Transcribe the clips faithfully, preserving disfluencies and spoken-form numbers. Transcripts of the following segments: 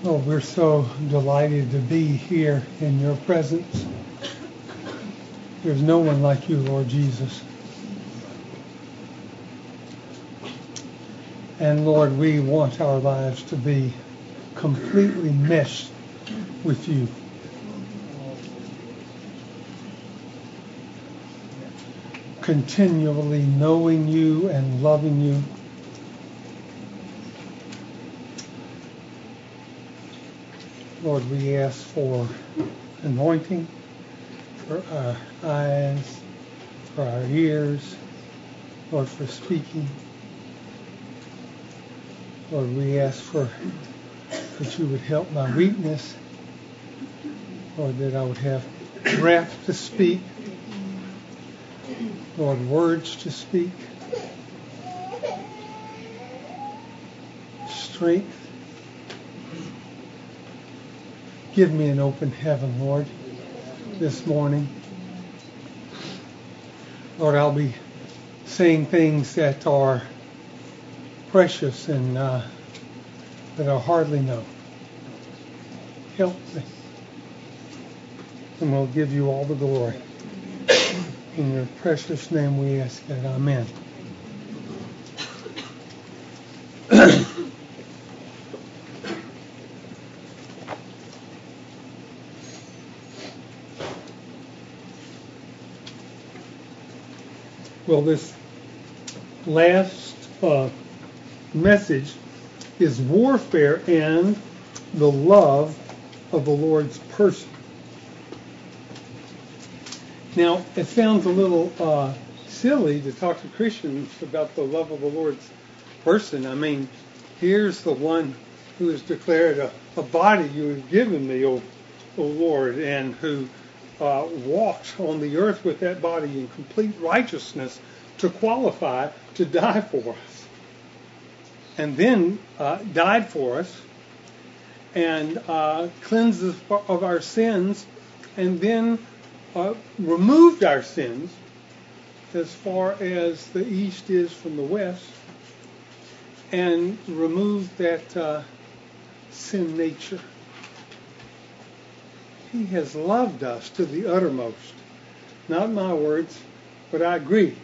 Oh, we're so delighted to be here in your presence. There's no one like you, Lord Jesus. And Lord, we want our lives to be completely meshed with you. Continually knowing you and loving you. Lord, we ask for anointing for our eyes, for our ears, Lord, for speaking. Lord, we ask for that you would help my weakness. Lord, that I would have breath to speak. Lord, words to speak. Strength. Give me an open heaven, Lord, this morning. Lord, I'll be saying things that are precious and uh, that I hardly know. Help me. And we'll give you all the glory. In your precious name we ask it. Amen. Well, this last uh, message is warfare and the love of the Lord's person. Now, it sounds a little uh, silly to talk to Christians about the love of the Lord's person. I mean, here's the one who has declared a, a body you have given me, O, o Lord, and who uh, walked on the earth with that body in complete righteousness to qualify to die for us. And then uh, died for us and uh, cleansed us of our sins, and then Uh, removed our sins as far as the east is from the west, and removed that uh, sin nature. He has loved us to the uttermost. Not my words, but I agree.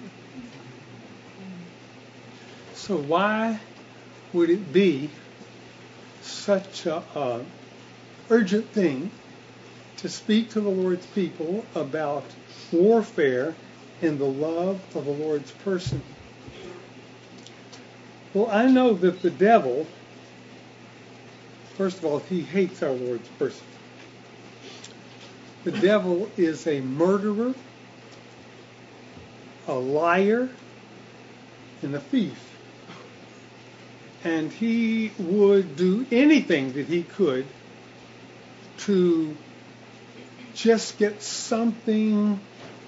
So why would it be such a uh, urgent thing to speak to the Lord's people about warfare and the love of the Lord's person? Well, I know that the devil, first of all, he hates our Lord's person. The devil is a murderer, a liar, and a thief. And he would do anything that he could to just get something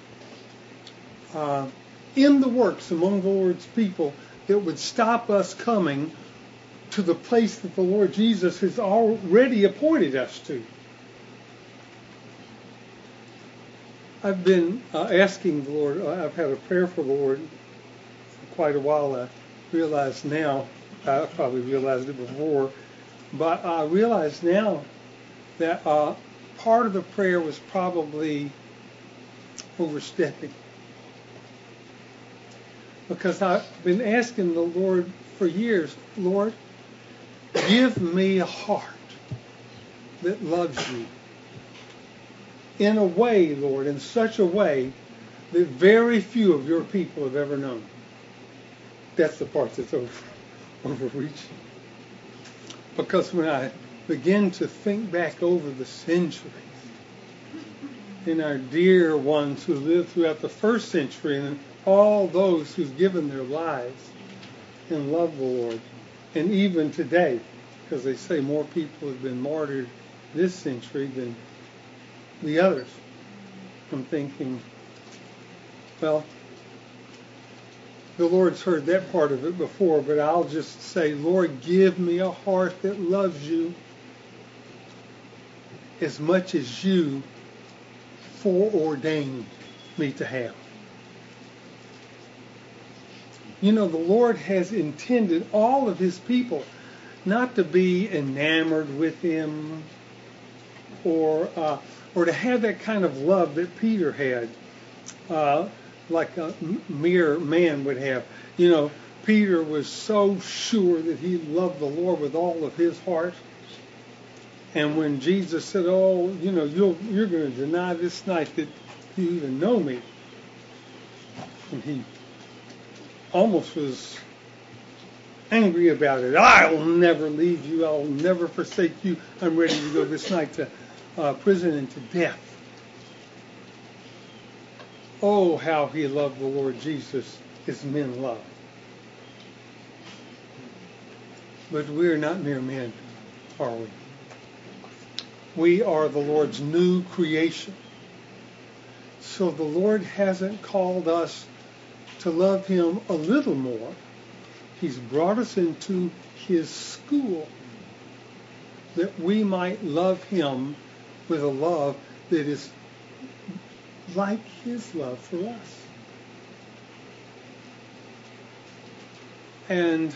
uh, in the works among the Lord's people that would stop us coming to the place that the Lord Jesus has already appointed us to. I've been uh, asking the Lord, uh, I've had a prayer for the Lord for quite a while. I realize now, I probably realized it before, but I realize now that uh, part of the prayer was probably overstepping. Because I've been asking the Lord for years, Lord, give me a heart that loves you. In a way, Lord, in such a way that very few of your people have ever known. That's the part that's over, overreaching. Because when I begin to think back over the centuries and our dear ones who lived throughout the first century and all those who've given their lives and love the Lord, and even today, because they say more people have been martyred this century than the others, I'm thinking, well, the Lord's heard that part of it before, but I'll just say, Lord, give me a heart that loves you as much as you foreordained me to have. You know, the Lord has intended all of his people not to be enamored with him, or uh, or to have that kind of love that Peter had, uh, like a mere man would have. You know, Peter was so sure that he loved the Lord with all of his heart. And when Jesus said, "Oh, you know, you'll, you're going to deny this night that you even know me," and he almost was angry about it. "I'll never leave you. I'll never forsake you. I'm ready to go this night to uh, prison and to death." Oh, how he loved the Lord Jesus as men love. But we are not mere men, are we? We are the Lord's new creation. So the Lord hasn't called us to love him a little more. He's brought us into his school that we might love him with a love that is like his love for us. And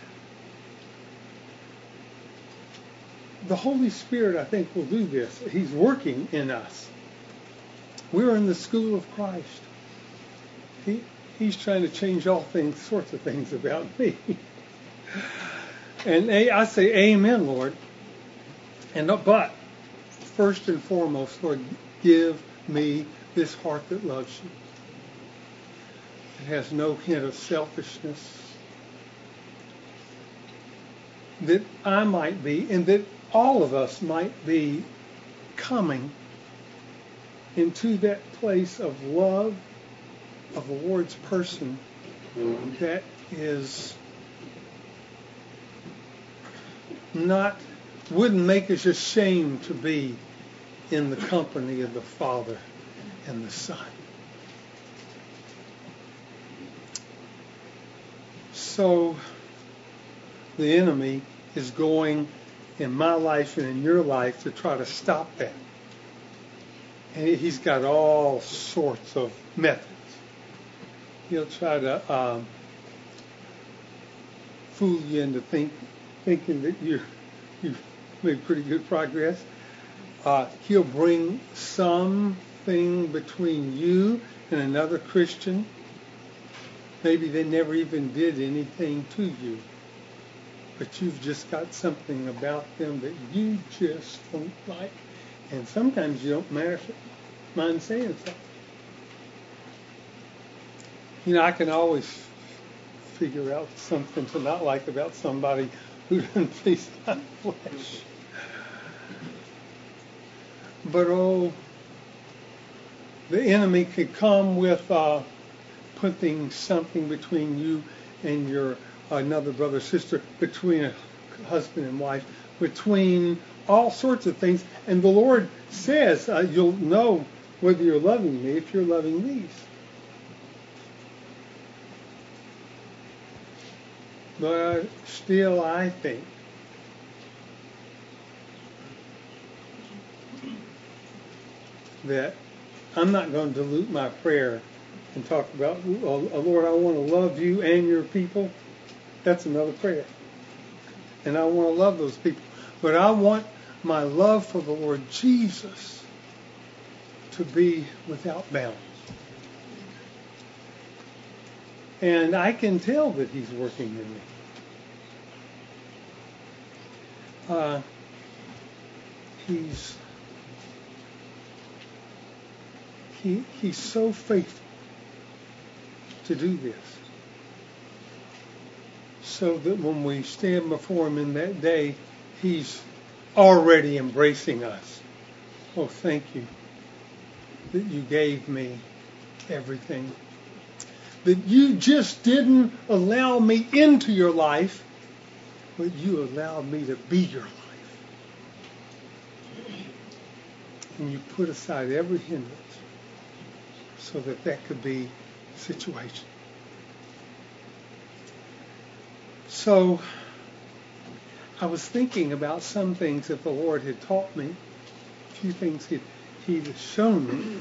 the Holy Spirit, I think, will do this. He's working in us. We're in the school of Christ. He, he's trying to change all things, sorts of things about me. And I say, amen, Lord. And but first and foremost, Lord, give me this heart that loves you. It has no hint of selfishness. That I might be, and that all of us might be coming into that place of love of the Lord's person that is not, wouldn't make us ashamed to be in the company of the Father and the Son. So the enemy is going in my life and in your life to try to stop that. And he's got all sorts of methods. He'll try to um, fool you into think, thinking that you're, you've made pretty good progress. Uh, he'll bring something between you and another Christian. Maybe they never even did anything to you, but you've just got something about them that you just don't like. And sometimes you don't matter, mind saying something. You know, I can always figure out something to not like about somebody who doesn't please my flesh. But oh, the enemy could come with uh, putting something between you and your uh, another brother or sister, between a husband and wife, between all sorts of things. And the Lord says, uh, you'll know whether you're loving me if you're loving these. But still, I think that I'm not going to dilute my prayer and talk about, oh, Lord, I want to love you and your people. That's another prayer. And I want to love those people. But I want my love for the Lord Jesus to be without bounds. And I can tell that he's working in me. Uh, he's he he's so faithful to do this, so that when we stand before him in that day, he's already embracing us. Oh, thank you that you gave me everything. That you just didn't allow me into your life, but you allowed me to be your life. And you put aside every hindrance so that that could be the situation. So I was thinking about some things that the Lord had taught me, a few things he'd, he'd shown me.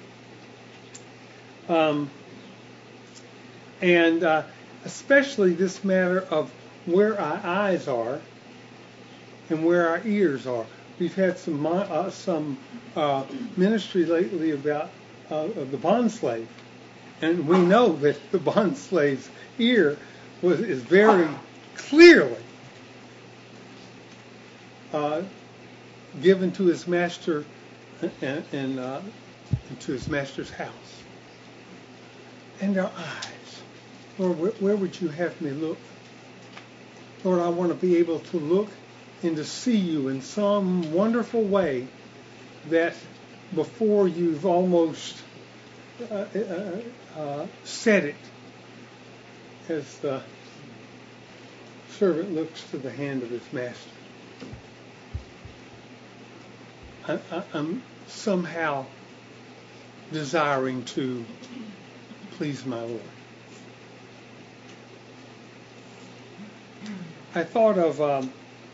Um, and uh, especially this matter of where our eyes are and where our ears are. We've had some uh, some uh, ministry lately about uh, the bond slave, and we know that the bond slave's ear was is very clearly uh, given to his master and, and uh, to his master's house. And our eyes, Lord, where, where would you have me look? Lord, I want to be able to look and to see you in some wonderful way that before you've almost uh, uh, uh, said it, as the servant looks to the hand of his master. I, I, I'm somehow desiring to please my Lord. I thought of um,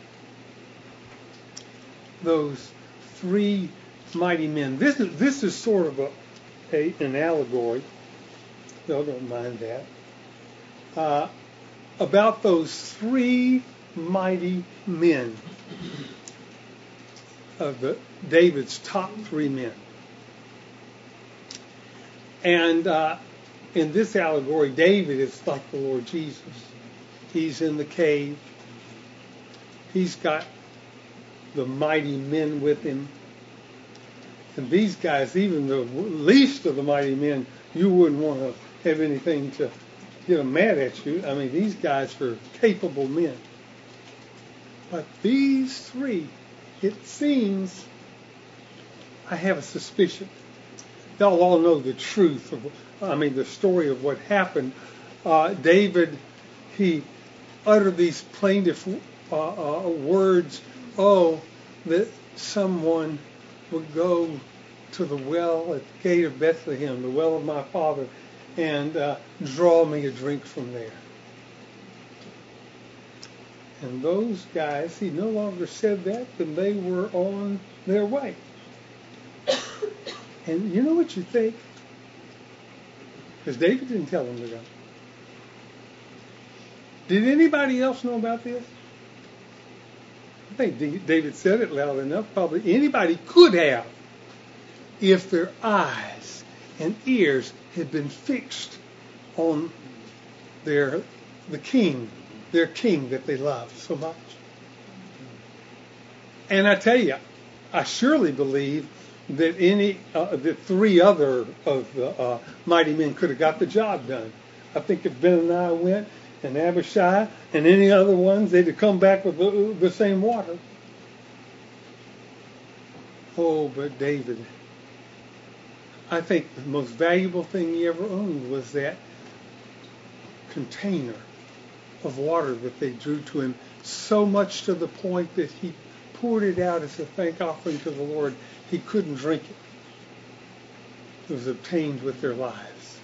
those three mighty men. This is this is sort of a, a an allegory. No, don't mind that. Uh, about those three mighty men of the David's top three men. And uh, in this allegory, David is like the Lord Jesus. He's in the cave. He's got the mighty men with him. And these guys, even the least of the mighty men, you wouldn't want to have anything to get them mad at you. I mean, these guys are capable men. But these three, it seems, I have a suspicion. Y'all all know the truth of, I mean, the story of what happened. Uh, David, he uttered these plaintive uh, uh, words, oh, that someone would go to the well at the gate of Bethlehem, the well of my father, and uh, draw me a drink from there. And those guys, he no longer said that, then they were on their way. And you know what you think? Because David didn't tell them to go. Did anybody else know about this? I think David said it loud enough. Probably anybody could have, if their eyes and ears had been fixed on their the king, their king that they loved so much. And I tell you, I surely believe that any uh, that three other of the uh, mighty men could have got the job done. I think if Benaiah went and Abishai and any other ones, they'd have come back with the, the same water. Oh, but David, I think the most valuable thing he ever owned was that container of water that they drew to him, so much to the point that he poured it out as a thank offering to the Lord. He couldn't drink it. It was obtained with their lives.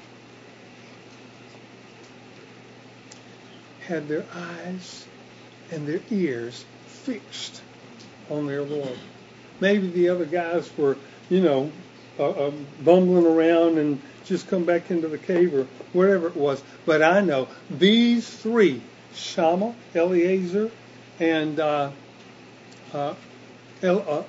Had their eyes and their ears fixed on their Lord. Maybe the other guys were, you know, uh, uh, bumbling around and just come back into the cave or whatever it was. But I know these three, Shammah, Eleazar, and uh, uh, El, uh,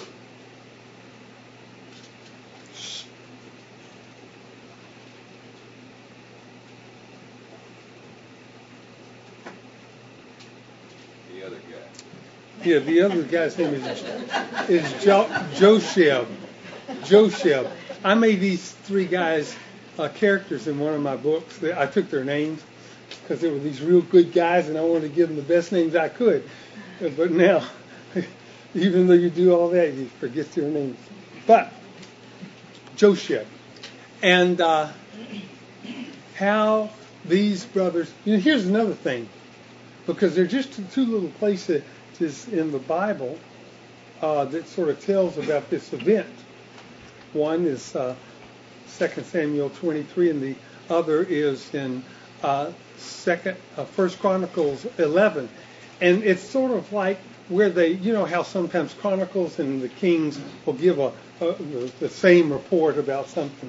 the other guy. Yeah, the other guy's name is, is jo- Josheb. Josheb. I made these three guys uh, characters in one of my books. I took their names because they were these real good guys, and I wanted to give them the best names I could. But now, even though you do all that, you forget their names. But Josheb, and uh, how these brothers. You know, here's another thing, because they're just two little places in the Bible uh, that sort of tells about this event. One is uh, Second Samuel twenty-three, and the other is in uh, Second uh, First Chronicles eleven. And it's sort of like where they, you know, how sometimes Chronicles and the Kings will give a, a the, the same report about something.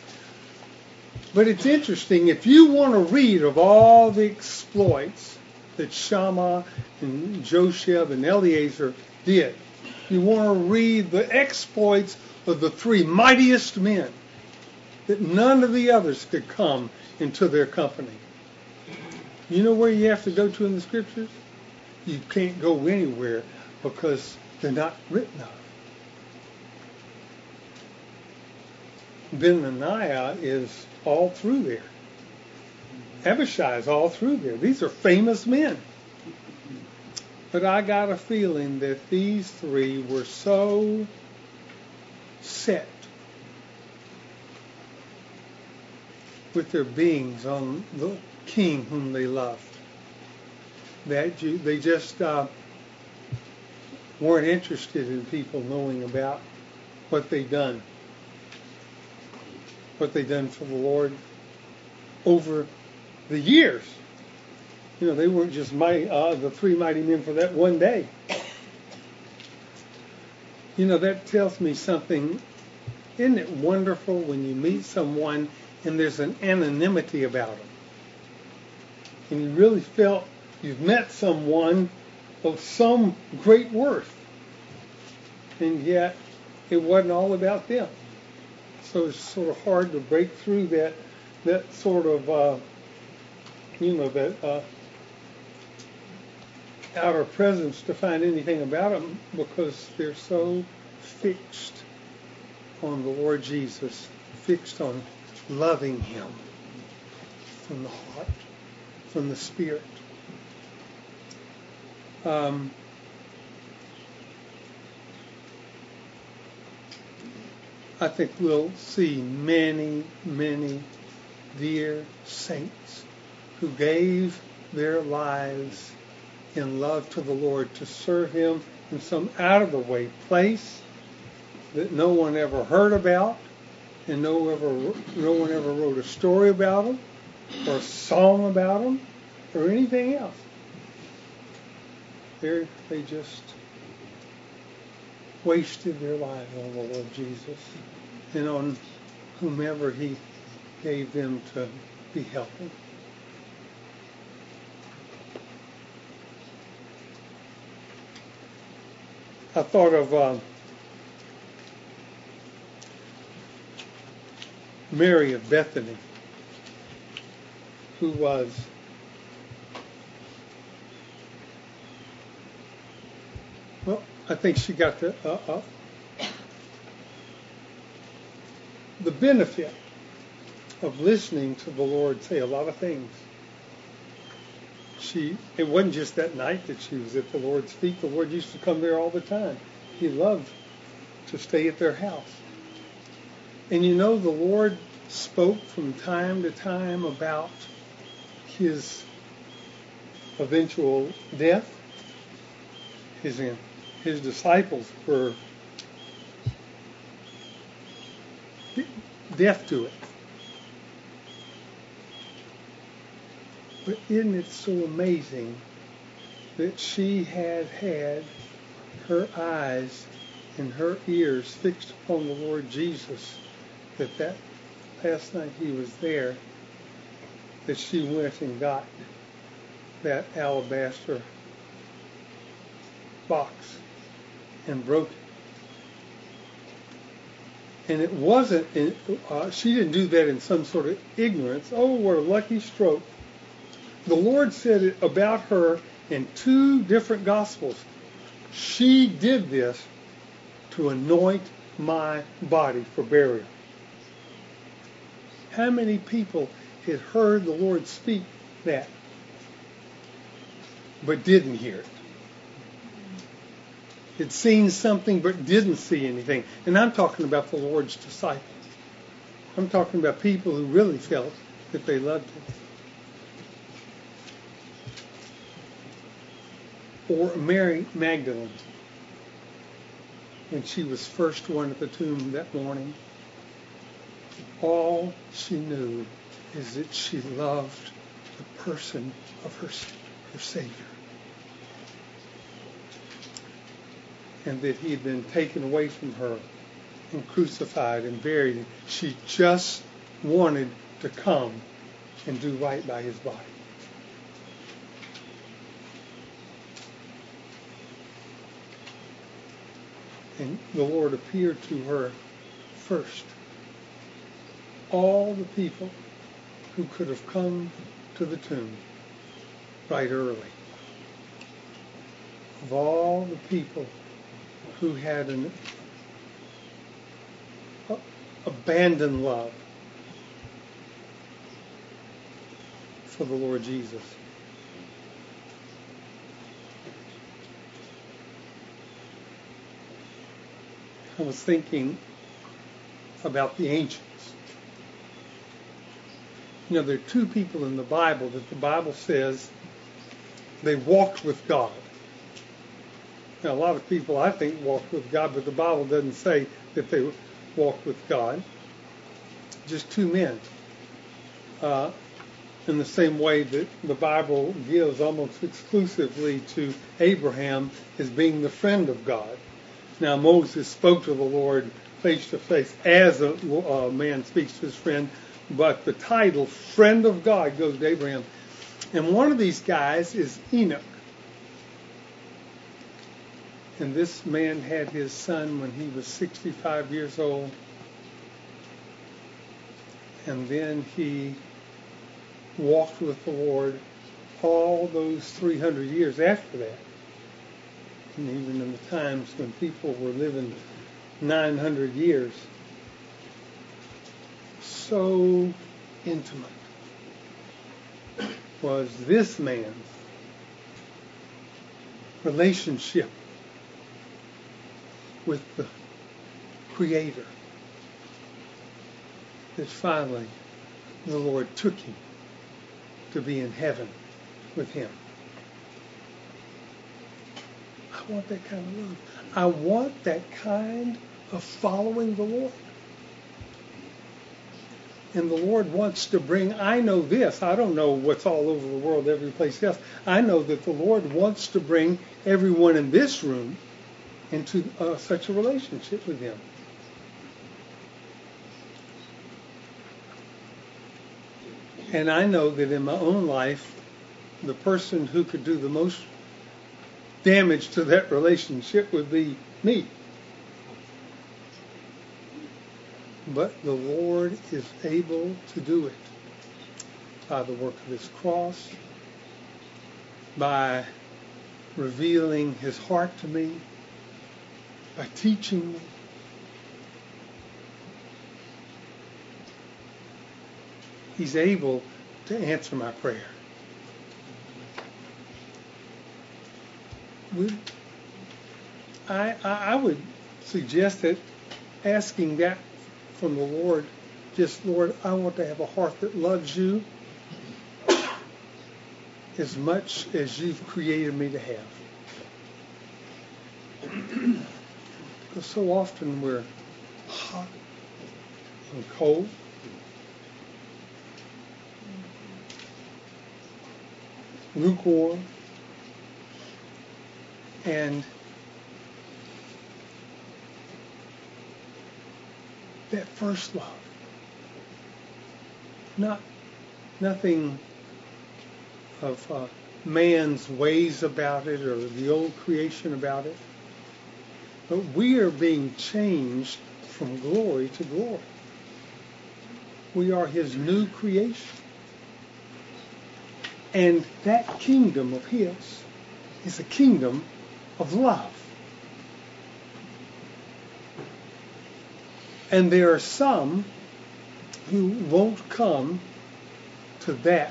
But it's interesting, if you want to read of all the exploits that Shammah and Josheb and Eleazar did. You want to read the exploits of the three mightiest men that none of the others could come into their company. You know where you have to go to in the scriptures? You can't go anywhere because they're not written of. Benaniah is all through there. Abishai is all through there. These are famous men. But I got a feeling that these three were so set with their beings on the king whom they loved that you, they just uh, weren't interested in people knowing about what they'd done, what they'd done for the Lord over the years. You know, they weren't just mighty, uh, the three mighty men for that one day. You know, that tells me something. Isn't it wonderful when you meet someone and there's an anonymity about them? And you really felt you've met someone of some great worth. And yet, it wasn't all about them. So it's sort of hard to break through that, that sort of, uh, you know, that uh, outer presence to find anything about them because they're so fixed on the Lord Jesus, fixed on loving Him from the heart, from the Spirit. Um, I think we'll see many, many dear saints who gave their lives in love to the Lord to serve Him in some out-of-the-way place that no one ever heard about, and no ever no one ever wrote a story about them, or a song about them, or anything else. They're, they just wasted their lives on the Lord Jesus and on whomever He gave them to be helping. I thought of uh, Mary of Bethany, who was well, I think she got the uh, uh, the benefit of listening to the Lord say a lot of things. She, it wasn't just that night that she was at the Lord's feet. The Lord used to come there all the time. He loved to stay at their house. And you know, the Lord spoke from time to time about His eventual death. His, his disciples were deaf to it. But isn't it so amazing that she had had her eyes and her ears fixed upon the Lord Jesus, that that last night He was there, that she went and got that alabaster box and broke it. And it wasn't, in, uh, she didn't do that in some sort of ignorance. Oh, what a lucky stroke. The Lord said it about her in two different Gospels. She did this to anoint my body for burial. How many people had heard the Lord speak that, but didn't hear it? Had seen something, but didn't see anything. And I'm talking about the Lord's disciples. I'm talking about people who really felt that they loved Him. Or Mary Magdalene, when she was first one at the tomb that morning, all she knew is that she loved the person of her, her Savior, and that He had been taken away from her and crucified and buried. She just wanted to come and do right by His body. And the Lord appeared to her first. All the people who could have come to the tomb right early. Of all the people who had an uh, abandoned love for the Lord Jesus. I was thinking about the ancients. You know, there are two people in the Bible that the Bible says they walked with God. Now, a lot of people, I think, walked with God, but the Bible doesn't say that they walked with God. Just two men. Uh, in the same way that the Bible gives almost exclusively to Abraham as being the friend of God. Now, Moses spoke to the Lord face to face as a, a man speaks to his friend, but the title, friend of God, goes to Abraham. And one of these guys is Enoch. And this man had his son when he was sixty-five years old. And then he walked with the Lord all those three hundred years after that. And even in the times when people were living nine hundred years. So intimate was this man's relationship with the Creator that finally the Lord took him to be in heaven with him. I want that kind of love. I want that kind of following the Lord. And the Lord wants to bring, I know this, I don't know what's all over the world, every place else. I know that the Lord wants to bring everyone in this room into uh, such a relationship with Him. And I know that in my own life, the person who could do the most damage to that relationship would be me. But the Lord is able to do it by the work of His cross, by revealing His heart to me, by teaching me. He's able to answer my prayer. We, I, I, I would suggest that asking that from the Lord, just, Lord, I want to have a heart that loves you as much as you've created me to have. Because so often we're hot and cold. Lukewarm. And that first love, not nothing of uh, man's ways about it or the old creation about it, but we are being changed from glory to glory. We are His new creation. And that kingdom of His is a kingdom of love. And there are some who won't come to that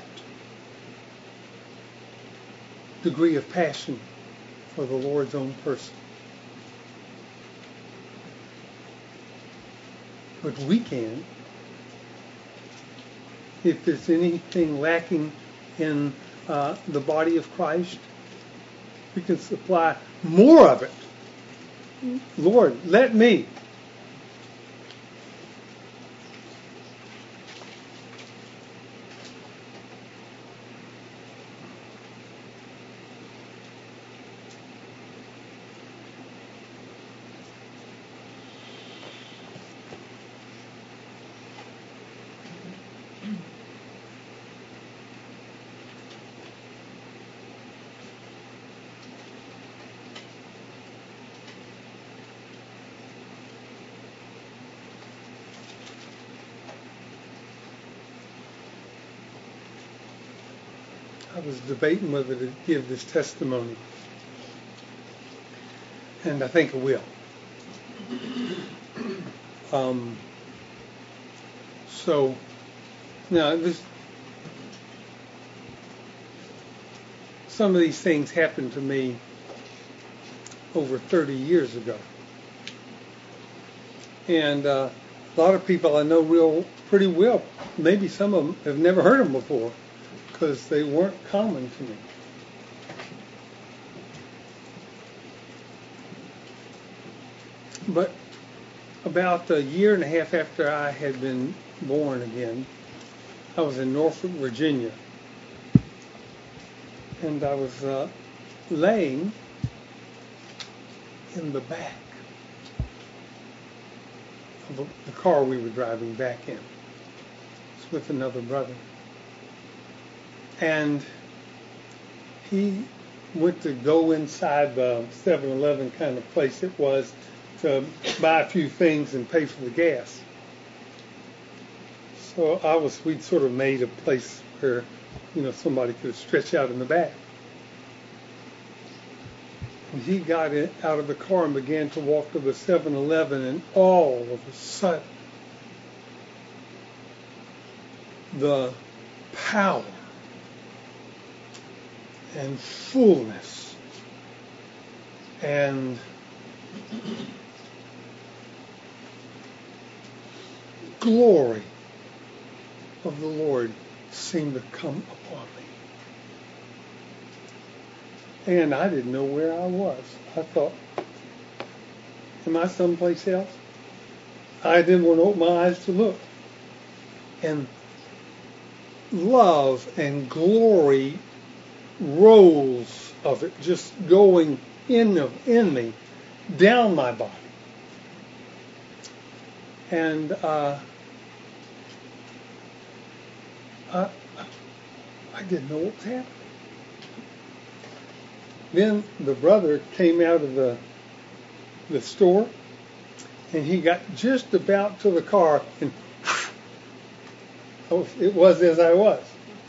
degree of passion for the Lord's own person. But we can. If there's anything lacking in uh, the body of Christ, we can supply more of it. Lord, let me. I was debating whether to give this testimony, and I think I will. Um, so now this, some of these things happened to me over thirty years ago, and uh, a lot of people I know real pretty well. Maybe some of them have never heard them before because they weren't common to me. But about a year and a half after I had been born again, I was in Norfolk, Virginia, and I was uh, laying in the back of the car we were driving back in. It's with another brother. And he went to go inside the seven eleven kind of place it was to buy a few things and pay for the gas. So I was, we'd sort of made a place where, you know, somebody could stretch out in the back. And he got in, out of the car and began to walk to the seven eleven, and all of a sudden, the power and fullness and glory of the Lord seemed to come upon me. And I didn't know where I was. I thought, am I someplace else? I didn't want to open my eyes to look. And love and glory rolls of it just going in of, in me, down my body. And uh, I, I didn't know what was happening. Then the brother came out of the the store, and he got just about to the car, and it was as I was.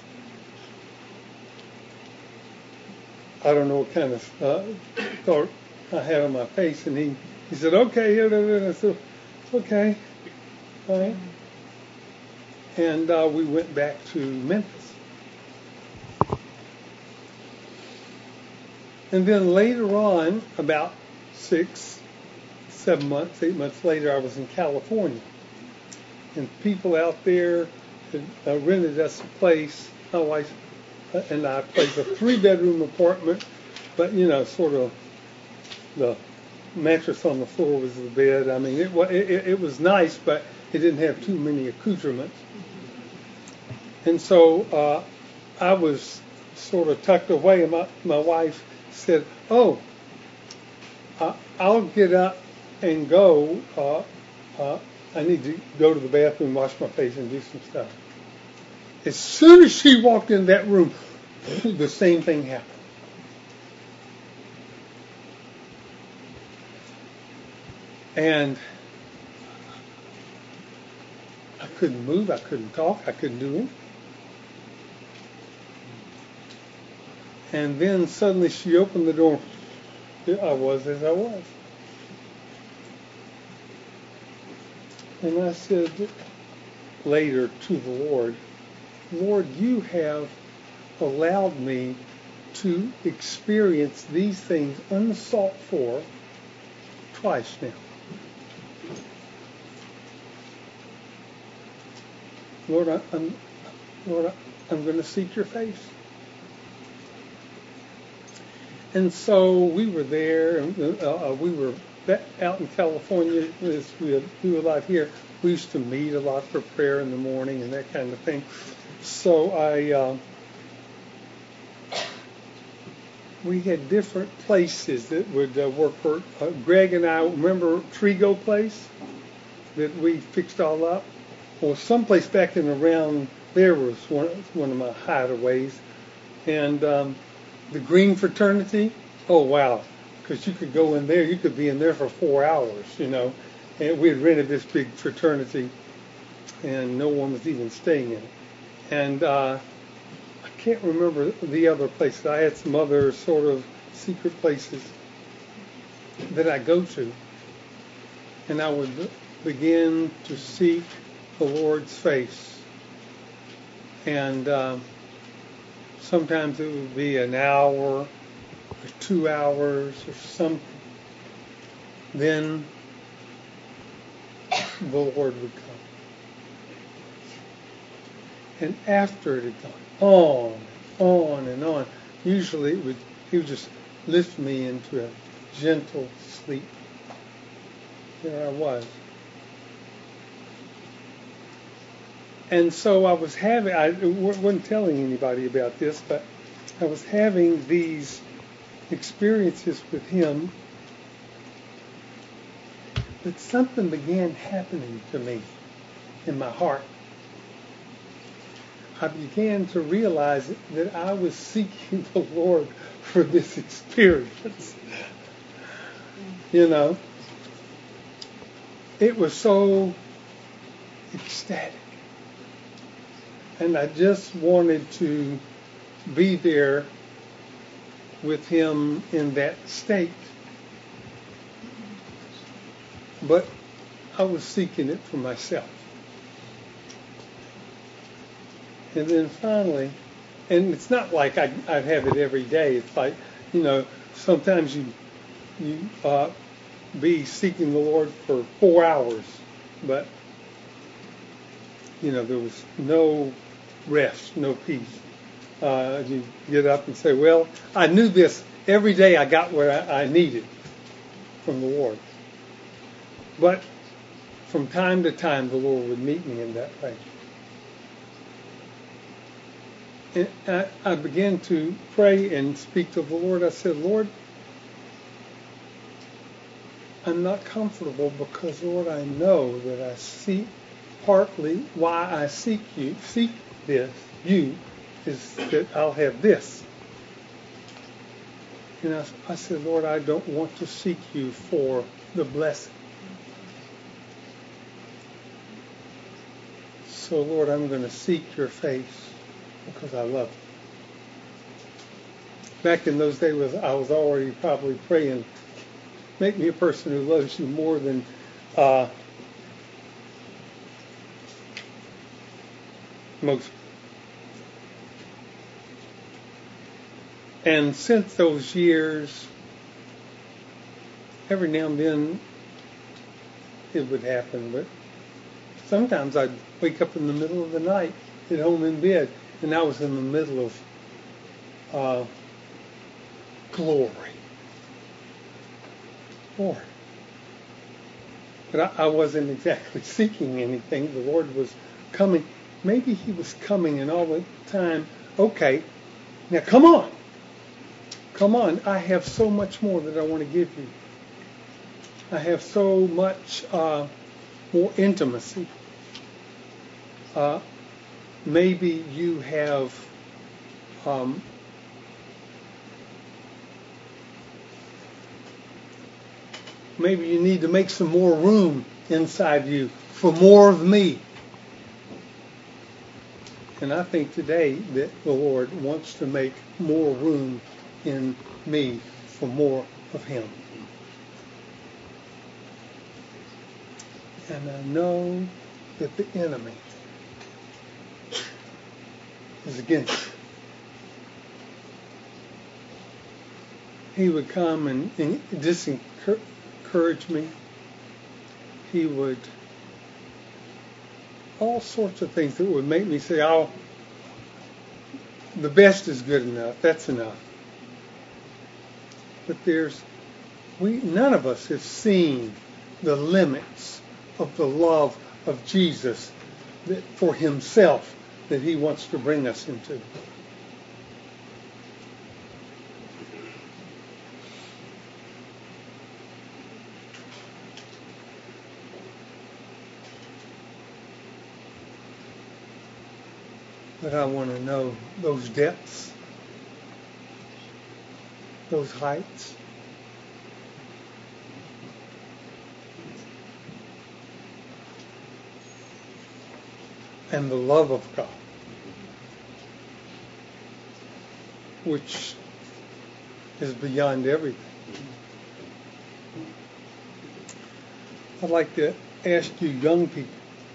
I don't know what kind of uh, thought I had on my face, and he, he said, okay, and I said, okay, all right. And uh, we went back to Memphis. And then later on, about six, seven months, eight months later, I was in California. And people out there had uh, rented us a place, my wife and I, place a three-bedroom apartment, but, you know, sort of the mattress on the floor was the bed. I mean, it, it, it was nice, but it didn't have too many accoutrements. And so uh, I was sort of tucked away, and my, my wife said, oh, uh, I'll get up and go. Uh, uh, I need to go to the bathroom, wash my face, and do some stuff. As soon as she walked in that room, the same thing happened. And I couldn't move, I couldn't talk, I couldn't do anything. And then suddenly she opened the door. I was as I was. And I said later to the Lord, Lord, you have allowed me to experience these things unsought for twice now. Lord, I, I'm, Lord, I, I'm going to seek your face. And so we were there, and uh, we were out in California. As we do a lot here, we used to meet a lot for prayer in the morning and that kind of thing. So I, uh, we had different places that would uh, work for. Uh, Greg and I remember Trigo Place that we fixed all up. Well, someplace back in around there was one, one of my hideaways, and um, the Green Fraternity. Oh wow! Because you could go in there, you could be in there for four hours, you know. And we had rented this big fraternity, and no one was even staying in it. And uh, I can't remember the other places. I had some other sort of secret places that I go to, and I would begin to seek the Lord's face. And um, sometimes it would be an hour or two hours or something. Then the Lord would come. And after it had gone on, on and on, usually it would, he would just lift me into a gentle sleep. There I was. And so I was having, I wasn't telling anybody about this, but I was having these experiences with him, but something began happening to me in my heart. I began to realize that I was seeking the Lord for this experience. You know, it was so ecstatic. And I just wanted to be there with him in that state. But I was seeking it for myself. And then finally, and it's not like I, I'd have it every day. It's like, you know, sometimes you you uh, be seeking the Lord for four hours, but, you know, there was no rest, no peace. Uh, you get up and say, well, I knew this. Every day I got what I, I needed from the Lord. But from time to time, the Lord would meet me in that way. And I, I began to pray and speak to the Lord. I said, Lord, I'm not comfortable because, Lord, I know that I seek, partly why I seek you, seek this, you, is that I'll have this. And I, I said, Lord, I don't want to seek you for the blessing. So, Lord, I'm going to seek your face because I love you. Back in those days, I was already probably praying, make me a person who loves you more than uh, most. And since those years, every now and then it would happen, but sometimes I'd wake up in the middle of the night at home in bed, and I was in the middle of uh, glory. Lord. But I, I wasn't exactly seeking anything. The Lord was coming. Maybe he was coming, and all the time, okay, now come on. Come on. I have so much more that I want to give you. I have so much uh, more intimacy. Uh, maybe you have um, maybe you need to make some more room inside you for more of me. And I think today that the Lord wants to make more room in me for more of him. And I know that the enemy is against it. He would come and, and disencourage me. He would, all sorts of things that would make me say, oh, the best is good enough. That's enough. But there's, we none of us have seen the limits of the love of Jesus that, for himself, that he wants to bring us into. But I want to know those depths, those heights. And the love of God. which is beyond everything. I'd like to ask you young people,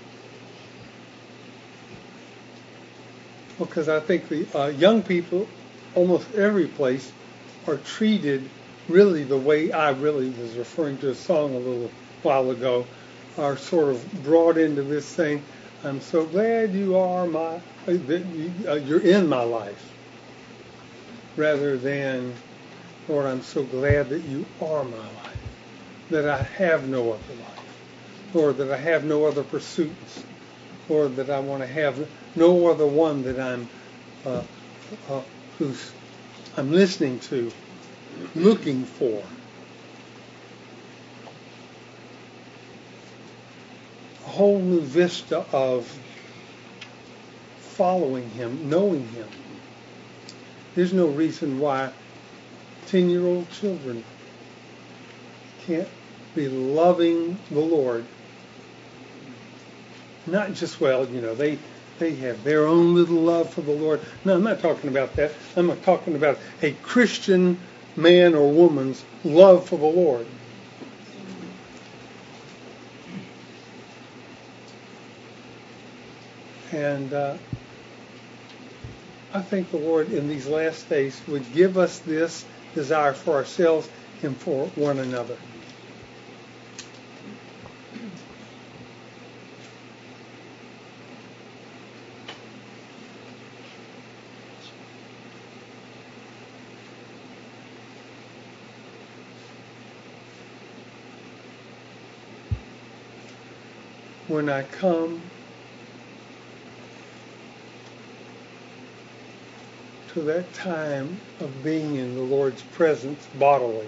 because I think the uh, young people, almost every place, are treated really the way I really was referring to a song a little while ago, are sort of brought into this thing. I'm so glad you are my, that you, uh, you're in my life, rather than, Lord, I'm so glad that you are my life, that I have no other life, Lord, that I have no other pursuits, Lord, that I want to have no other one that I'm, uh, uh, who's I'm listening to, looking for. A whole new vista of following him, knowing him. There's no reason why ten-year-old children can't be loving the Lord. Not just, well, you know, they they have their own little love for the Lord. No, I'm not talking about that. I'm not talking about a Christian man or woman's love for the Lord. And uh, I think the Lord in these last days would give us this desire for ourselves and for one another. When I come to that time of being in the Lord's presence bodily,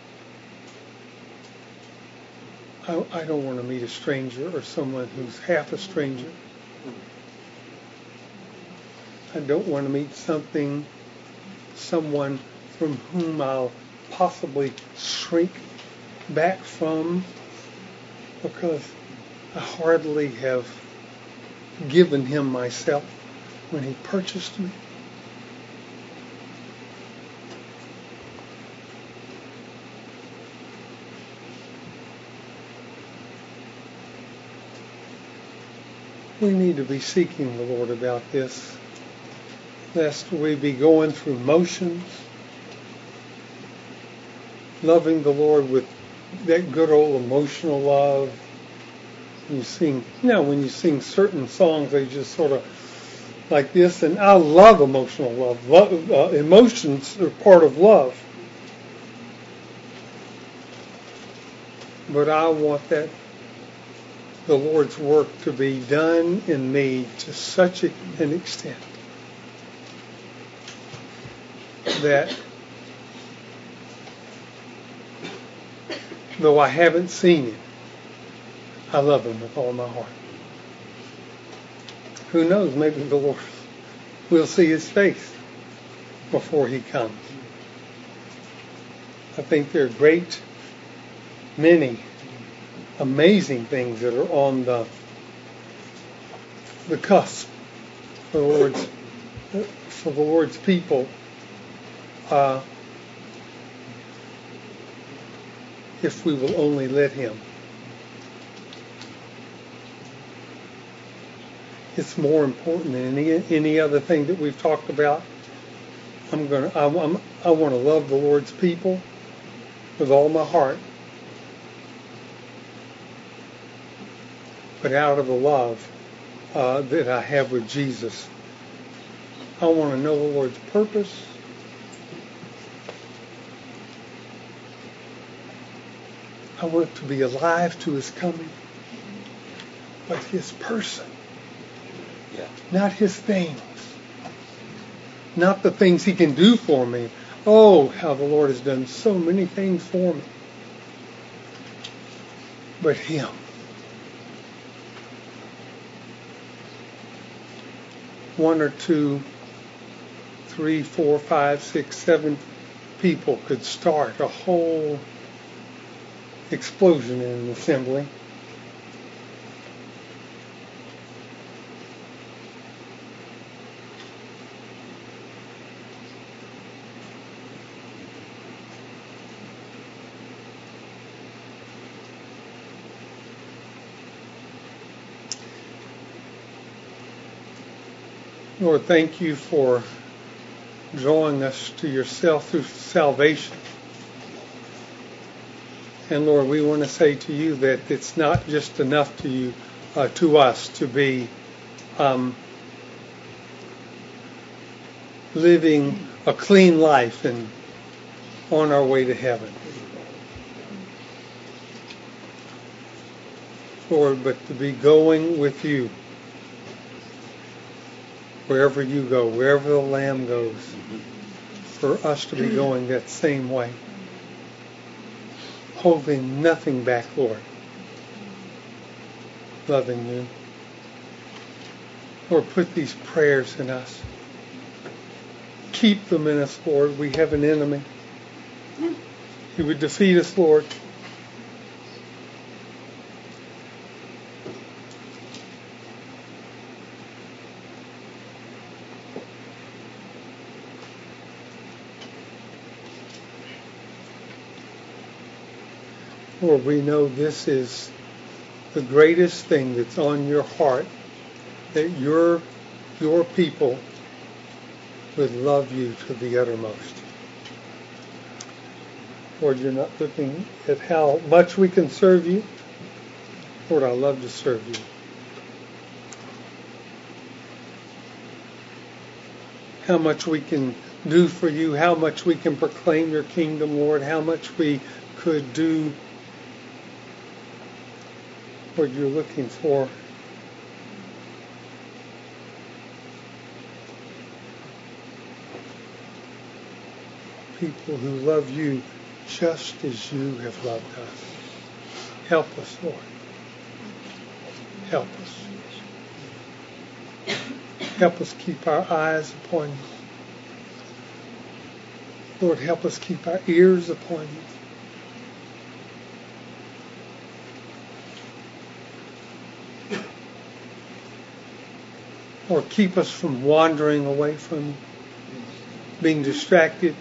I, I don't want to meet a stranger or someone who's half a stranger. I don't want to meet something, someone from whom I'll possibly shrink back from, because I hardly have given him myself when he purchased me. We need to be seeking the Lord about this, lest we be going through motions, loving the Lord with that good old emotional love. You sing, you know, when you sing certain songs, they just sort of like this, and I love emotional love. love uh, emotions are part of love. But I want that, the Lord's work to be done in me to such an extent that though I haven't seen him, I love him with all my heart. Who knows, maybe the Lord will see his face before he comes. I think there are great many amazing things that are on the the cusp for the Lord's for the Lord's people. Uh, if we will only let him. It's more important than any any other thing that we've talked about. I'm gonna I, I'm, I want to love the Lord's people with all my heart, but out of the love uh, that I have with Jesus. I want to know the Lord's purpose. I want to be alive to his coming, but his person. Yeah. Not his things. Not the things he can do for me. Oh, how the Lord has done so many things for me. But him. One or two, three, four, five, six, seven people could start a whole explosion in an assembly. Lord, thank you for drawing us to yourself through salvation. And Lord, we want to say to you that it's not just enough to you, uh, to us, to be um, living a clean life and on our way to heaven. Lord, but to be going with you wherever you go, wherever the Lamb goes, for us to be going that same way, holding nothing back, Lord, loving you. Lord, put these prayers in us. Keep them in us, Lord. We have an enemy. He would defeat us, Lord. Lord, we know this is the greatest thing that's on your heart, that your, your people would love you to the uttermost. Lord, you're not looking at how much we can serve you. Lord, I love to serve you. How much we can do for you, how much we can proclaim your kingdom, Lord, how much we could do. What you're looking for. People who love you just as you have loved us. Help us, Lord. Help us. Help us keep our eyes upon you. Lord, help us keep our ears upon you. Or keep us from wandering away from you, being distracted,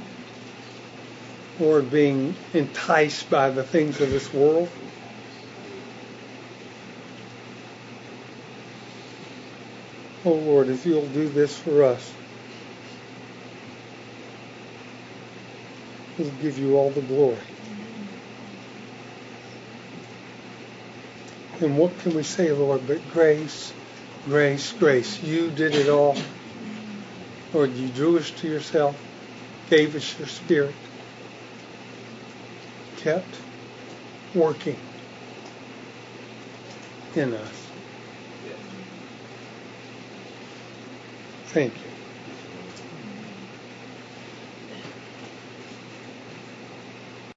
or being enticed by the things of this world. Oh Lord, if you'll do this for us, we'll give you all the glory. And what can we say, Lord, but grace, grace, grace. You did it all. Lord, you drew us to yourself, gave us your Spirit, kept working in us. Thank you.